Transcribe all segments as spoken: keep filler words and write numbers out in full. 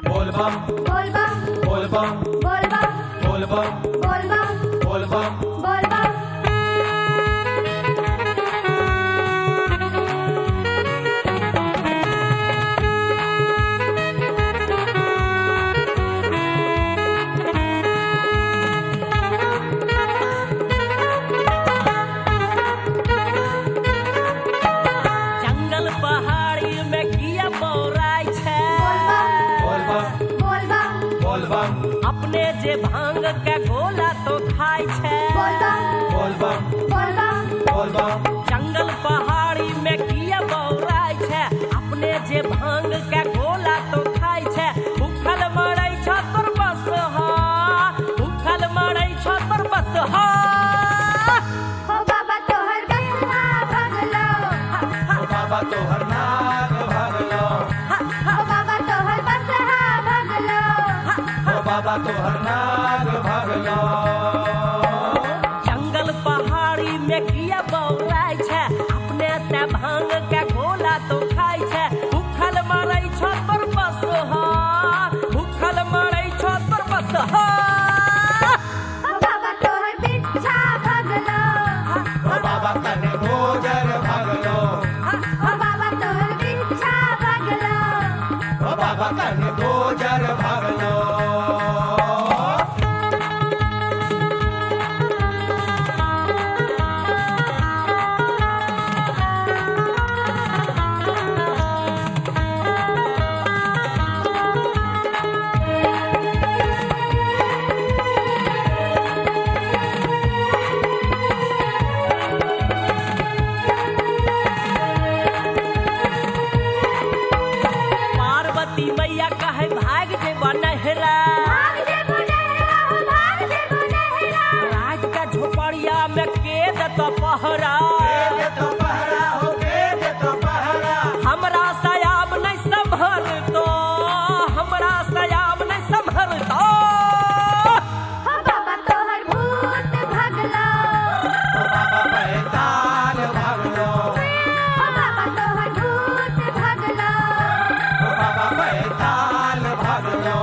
बोल बम बोल बम बोल बम बोल बम बोल बम बोल बम बोल बम बोल बम जंगल पहाड़ी में किया बौराई छे बोल बम बोल बम बोल बम अपने जे भांग के गोला तो खाई छे बोल बम बोल बम बोल बम बोल बम जंगल पहाड़ी में किया बौराई छे अपने जे भांग के गोला तो खाई छे भूखल मरै छ तोर बस हा भूखल मरै छ तोर बस हा हो बाबा तोहर बसहा भगलो ओ बाबा तोहर नाग भगलो हो बाबा तोहर बसहा भगलो ओ बाबा तोहर नाग भगलो जंगल पहाड़ी में किया बौराई छे अपने ते भांग के गोला तो खाई छे भूखल मरै छ तोर बस हा भूखल मरै छ तोर बस हा हो बाबा तोहर बिच्छा भगलो ओ बाबा कने गोजर भगलो हो बाबा तोहर बिच्छा भगलो ओ बाबा कने गोजर भगलो पार्वती मैया कहे भाग जे बनहरा भाग जे बुनहरा हो भाग जे बुनहरा राज का झोपड़िया में केद तो पहरा के तो पहरा हो के तो पहरा हमरा सयाब नहीं संभल तो हमरा सयाब नहीं संभल तो हो बाबा तोहर भूत भगलो ओ बाबा पैताल भगलो हो बाबा तोहर भूत भगलो ओ बाबा पैताल भगलो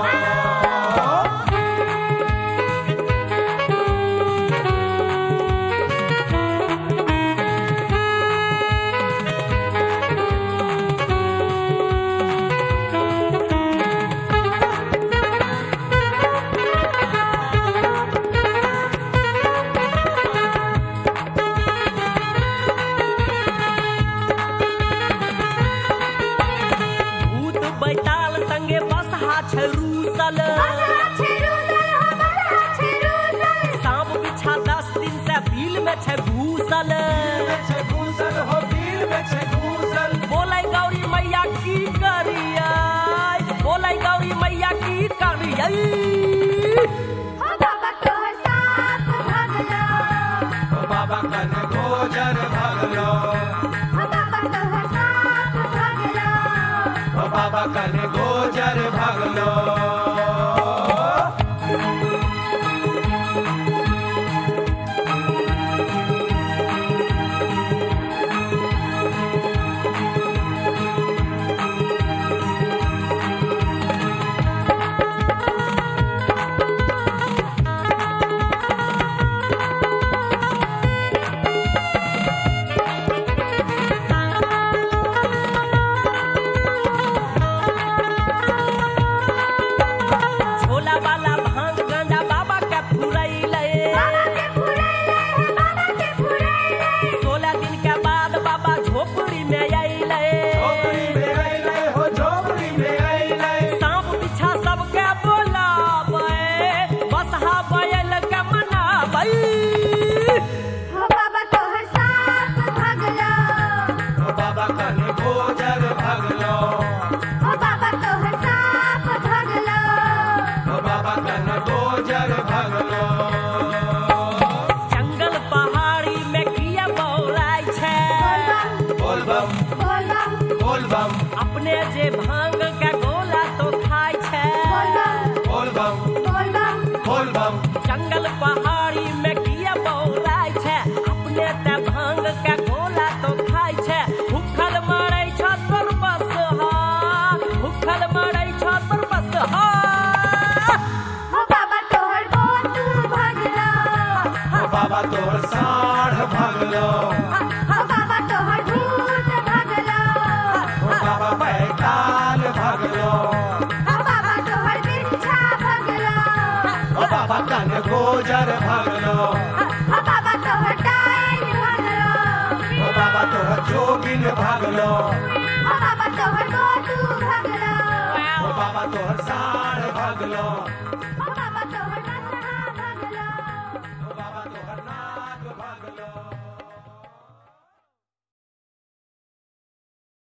भूत बैताल संगे बसहा छै रूसल बसहा छेरुसल हो बसहा छेरुसल सांप बिछा दस दिन से बिल में छै घूसल छे घूसल हो बिल में छे घूसल बोलै गौरी मैया की करियै बोलै गौरी मैया की करियै हो बाबा तोहर साप भगलो ओ बाबा कने गोजर भगलो हो बाबा तोहर साप भगलो ओ बाबा कने गोजर भगलो हो भगलो हो बाबा तोहर डाइन भगलो ओ बाबा तोहर जोगिन भगलो हो बाबा तोहर गोटू भगलो ओ बाबा तोहर साढ़ भगलो